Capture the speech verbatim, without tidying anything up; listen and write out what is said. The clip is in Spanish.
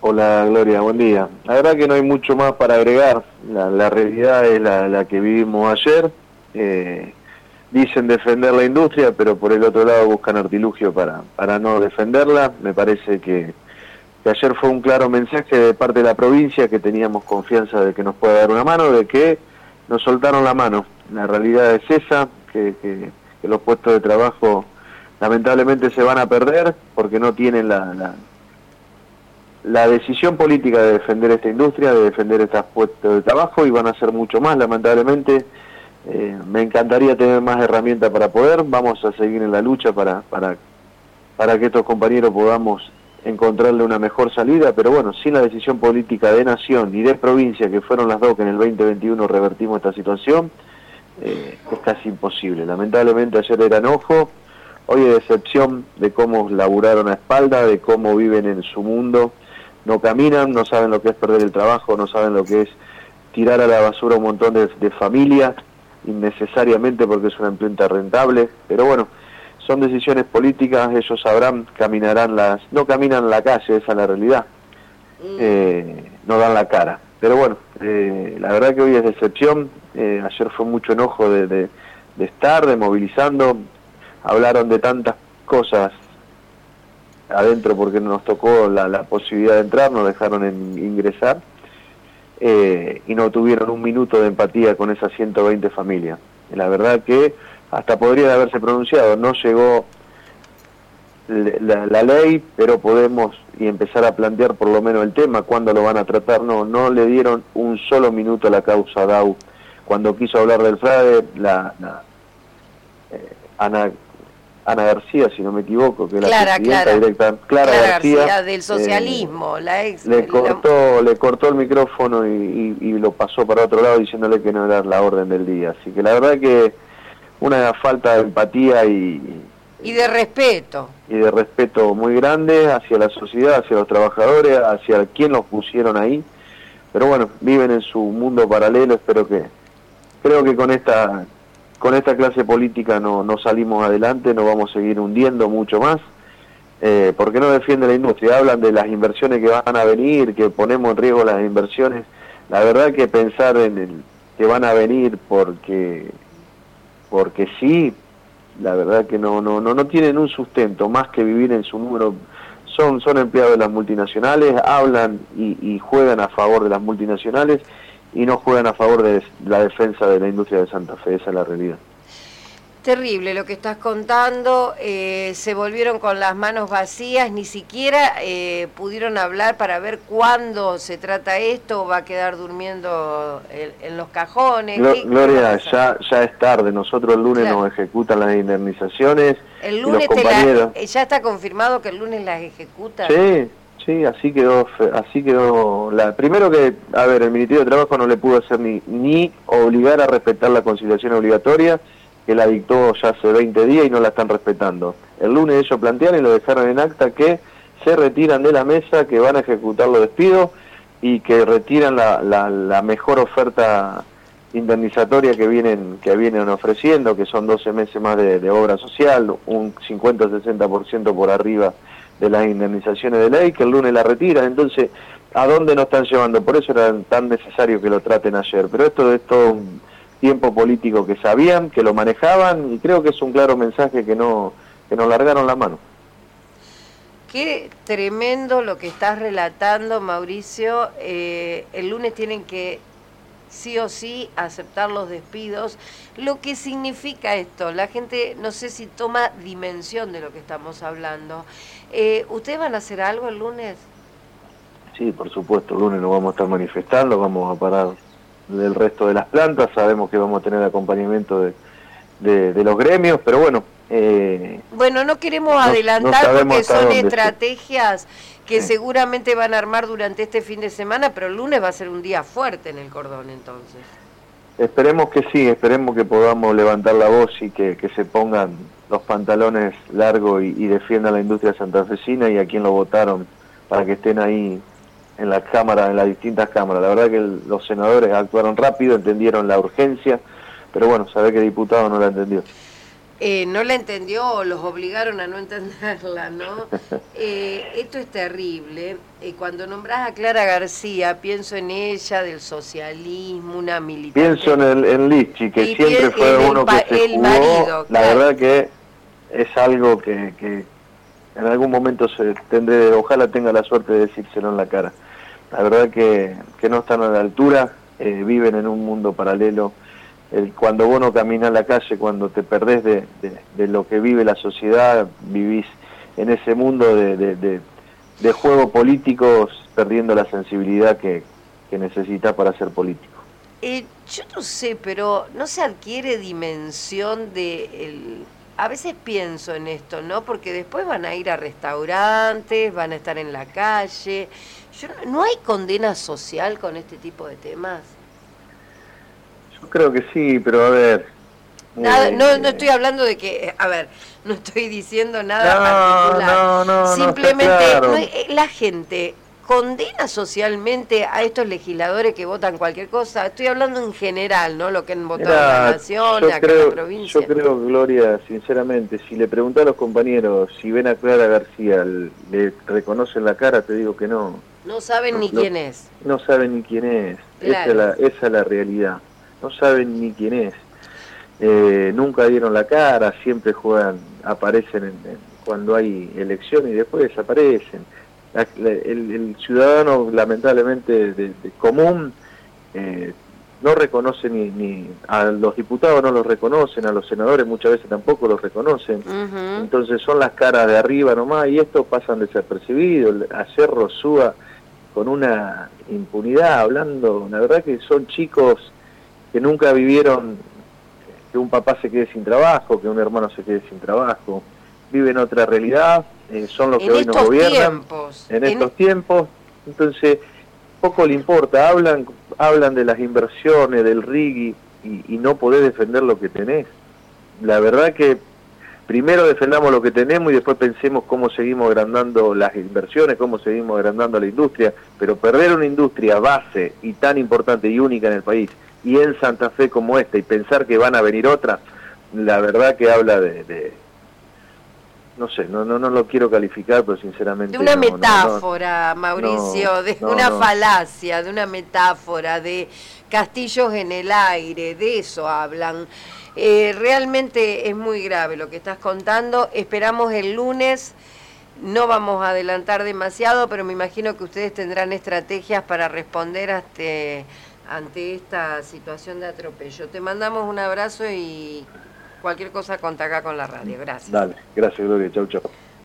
Hola Gloria, buen día. La verdad que no hay mucho más para agregar, la, la realidad es la, la que vivimos ayer. Eh, dicen defender la industria, pero por el otro lado buscan artilugio para, para no defenderla. Me parece que, que ayer fue un claro mensaje de parte de la provincia, que teníamos confianza de que nos puede dar una mano, de que nos soltaron la mano. La realidad es esa, que, que, que los puestos de trabajo lamentablemente se van a perder porque no tienen la... la la decisión política de defender esta industria, de defender estos puestos de trabajo, y van a ser mucho más, lamentablemente. Eh, me encantaría tener más herramientas para poder, vamos a seguir en la lucha para, para, para que estos compañeros podamos encontrarle una mejor salida, pero bueno, sin la decisión política de nación y de provincia, que fueron las dos que en el veinte veintiuno revertimos esta situación, eh, es casi imposible. Lamentablemente ayer era enojo, hoy es decepción de cómo laburaron a espalda, de cómo viven en su mundo. No caminan, no saben lo que es perder el trabajo, no saben lo que es tirar a la basura un montón de, de familias, innecesariamente porque es una empresa rentable, pero bueno, son decisiones políticas, ellos sabrán, caminarán las... No caminan la calle, esa es la realidad, eh, no dan la cara. Pero bueno, eh, la verdad que hoy es decepción, eh, ayer fue mucho enojo de, de, de estar, de movilizando, hablaron de tantas cosas adentro porque nos tocó la, la posibilidad de entrar, nos dejaron en, ingresar, eh, y no tuvieron un minuto de empatía con esas ciento veinte familias. La verdad que hasta podría haberse pronunciado, no llegó la, la ley, pero podemos y empezar a plantear por lo menos el tema, cuándo lo van a tratar. No, no le dieron un solo minuto a la causa D A U. Cuando quiso hablar del fraude, la, la eh, Ana Ana García, si no me equivoco, que es Clara, la presidenta Clara. directa, Clara, Clara García, García, del socialismo, eh, la ex... le la... cortó le cortó el micrófono y, y, y lo pasó para otro lado diciéndole que no era la orden del día. Así que la verdad que una falta de empatía y... Y de respeto. Y de respeto muy grande hacia la sociedad, hacia los trabajadores, hacia quien los pusieron ahí. Pero bueno, viven en su mundo paralelo, espero que... Creo que con esta... Con esta clase política no, no salimos adelante, nos vamos a seguir hundiendo mucho más, eh, porque no defiende la industria. Hablan de las inversiones que van a venir, que ponemos en riesgo las inversiones. La verdad que pensar en el, que van a venir porque porque sí, la verdad que no no no no tienen un sustento más que vivir en su número. Son son empleados de las multinacionales, hablan y, y juegan a favor de las multinacionales, y no juegan a favor de la defensa de la industria de Santa Fe. Esa es la realidad. Terrible lo que estás contando, eh, se volvieron con las manos vacías, ni siquiera eh, pudieron hablar para ver cuándo se trata esto, o va a quedar durmiendo en, en los cajones. Glo ¿Qué, Gloria, qué ya ya es tarde, nosotros el lunes claro. nos ejecutan las indemnizaciones. El y lunes los compañeros... te la, ya está confirmado que el lunes las ejecutan. Sí. Sí, así quedó, así quedó. La, primero que, a ver, el Ministerio de Trabajo no le pudo hacer ni, ni obligar a respetar la conciliación obligatoria, que la dictó ya hace veinte días y no la están respetando. El lunes ellos plantearon y lo dejaron en acta que se retiran de la mesa, que van a ejecutar los despidos y que retiran la, la, la mejor oferta indemnizatoria que vienen que vienen ofreciendo, que son doce meses más de, de obra social, un cincuenta a sesenta por ciento por arriba de las indemnizaciones de ley, que el lunes la retiran. Entonces, ¿a dónde nos están llevando? Por eso era tan necesario que lo traten ayer. Pero esto es todo un tiempo político que sabían, que lo manejaban, y creo que es un claro mensaje que no que nos largaron la mano. Qué tremendo lo que estás relatando, Mauricio. Eh, el lunes tienen que sí o sí aceptar los despidos. Lo que significa esto, la gente no sé si toma dimensión de lo que estamos hablando. Eh, ¿Ustedes van a hacer algo el lunes? Sí, por supuesto, el lunes nos vamos a estar manifestando, vamos a parar del resto de las plantas, sabemos que vamos a tener acompañamiento de, de, de los gremios, pero bueno... Eh, bueno, no queremos no, adelantar no porque son dónde, estrategias que sí. seguramente van a armar durante este fin de semana, pero el lunes va a ser un día fuerte en el cordón entonces. Esperemos que sí, esperemos que podamos levantar la voz y que, que se pongan los pantalones largos y, y defiendan la industria santafesina y a quien lo votaron para que estén ahí en las cámaras, en las distintas cámaras. La verdad que el, los senadores actuaron rápido, entendieron la urgencia, pero bueno, sabe que el diputado no la entendió. Eh, no la entendió o los obligaron a no entenderla, ¿no? Eh, esto es terrible. Eh, cuando nombrás a Clara García, pienso en ella, del socialismo, una militante. Pienso en, el, en Lichi, que y siempre fue el, uno que se el jugó. marido, La claro. verdad que es algo que, que en algún momento se tendré, ojalá tenga la suerte de decírselo en la cara. La verdad que, que no están a la altura, eh, viven en un mundo paralelo. El, cuando vos no caminás la calle, cuando te perdés de, de, de lo que vive la sociedad, vivís en ese mundo de, de, de, de juegos políticos, perdiendo la sensibilidad que, que necesitas para ser político. Eh, yo no sé, pero no se adquiere dimensión de... El... A veces pienso en esto, ¿no? Porque después van a ir a restaurantes, van a estar en la calle. Yo, ¿no hay condena social con este tipo de temas? Yo creo que sí, pero a ver... Nada, eh, no, no estoy hablando de que, a ver, no estoy diciendo nada no, particular. No, no, Simplemente, no, está claro. no hay, la gente condena socialmente a estos legisladores que votan cualquier cosa. Estoy hablando en general, ¿no? Lo que han votado Mirá, en la nación, acá creo, en la provincia. Yo creo, Gloria, sinceramente, si le preguntás a los compañeros si ven a Clara García, ¿le reconocen la cara? Te digo que no. No saben no, ni no, quién es. No saben ni quién es. Claro. Esa, es la, esa es la realidad. No saben ni quién es. Eh, nunca dieron la cara, siempre juegan, aparecen en, en, cuando hay elecciones y después desaparecen. La, la, el, el ciudadano, lamentablemente, de, de común, eh, no reconoce ni, ni a los diputados, no los reconocen, a los senadores muchas veces tampoco los reconocen. Uh-huh. Entonces son las caras de arriba nomás y estos pasan desapercibidos. Ayer Rosúa con una impunidad hablando, la verdad que son chicos que nunca vivieron que un papá se quede sin trabajo, que un hermano se quede sin trabajo, viven otra realidad, eh, son los que en hoy nos gobiernan tiempos. en estos en... tiempos, entonces poco le importa, hablan hablan de las inversiones, del R I G y, y no podés defender lo que tenés. La verdad que primero defendamos lo que tenemos y después pensemos cómo seguimos agrandando las inversiones, cómo seguimos agrandando la industria, pero perder una industria base y tan importante y única en el país, y en Santa Fe como esta, y pensar que van a venir otras, la verdad que habla de... de no sé, no no no lo quiero calificar, pero sinceramente... De una no, metáfora, no, no, Mauricio, no, de no, una no. falacia, de una metáfora, de castillos en el aire, de eso hablan. Eh, realmente es muy grave lo que estás contando. Esperamos el lunes, no vamos a adelantar demasiado, pero me imagino que ustedes tendrán estrategias para responder a este... ante esta situación de atropello. Te mandamos un abrazo y cualquier cosa contá acá con la radio. Gracias. Dale, gracias Gloria, chau chau.